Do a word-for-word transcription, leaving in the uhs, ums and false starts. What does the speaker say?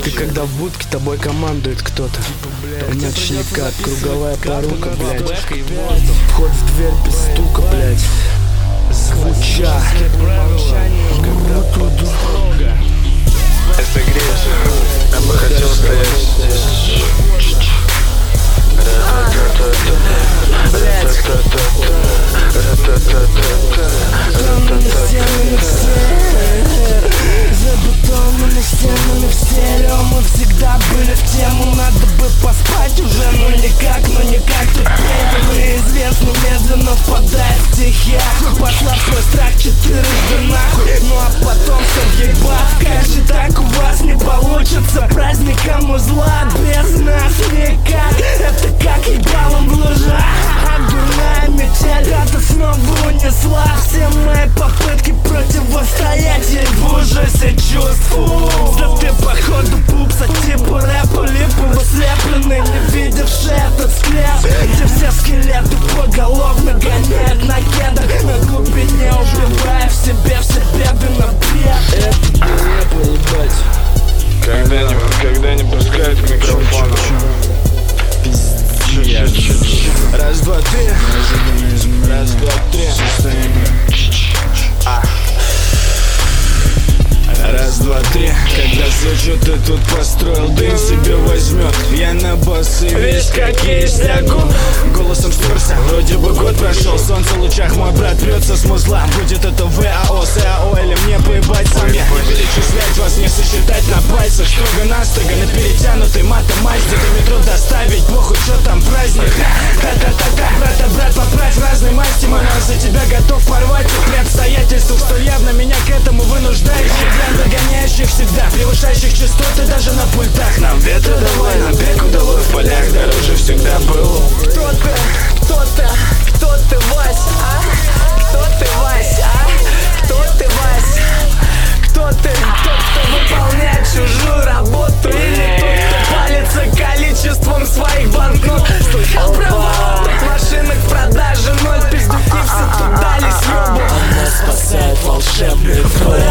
Ты когда в будке тобой командует кто-то. У ночника круговая порука, блядь. Вход в дверь без стука, блядь. Звуча. Это грех, я бы хотел стоять здесь. За бетонными стенами в стерео мы всегда были в тему. Надо бы поспать уже, но никак, но никак. Тут пейтер известный медленно впадает в тихий ахуй. Послав свой страх четырежды нахуй. Ну а потом все въебав. Как же так у вас не получится? Праздником узла без нас никак. Это как ебалом в лужах. Дурная метель это снова унесла все мои попытки противостоять ей в ужасе чувств. Да ты походу пупса типа рэпа липово слепленный, не видевший этот склеп, где все скелеты поголовно гоняют на кедах. На глубине убивая в себе все беды на бед. Это рэпа, ебать. Когда не, когда не пускают к микрофону. Раз, два, три. Раз, два, три. А. Раз, два, три. Когда слышу, ты тут построил, дым себе возьмет. Я на босс и весь как есть лягу. Голосом стерся, вроде бы год прошел. Солнце в лучах, мой брат прется с музла. Будет это ВАО, САО или мне поебать сам. Я не перечислять вас, не сосчитать на пальцах. Строго-настрого на перетянутый матом мазде до метро доставить, похуй, что там праздник. Та-та-та-та, брата, брат, поправь разные масти. Мой нос за тебя готов порвать при обстоятельствах, столь явно меня к этому вынуждающих. Для догоняющих всегда, превышающих частоты даже на пультах. Нам ветра давай, нам бег удалой в полях, дороже всегда был. Кто ты? Кто ты? Кто ты, Вась, а? Кто ты, Вась, а? Кто ты, Вась? Кто ты? Тот, кто выполняет чужую работу, или тот, кто палится количеством своих банкнот? Слыхал про ворот машинок в продаже, ноль пиздюки все тут дали съебу. Нас спасает волшебный флэш.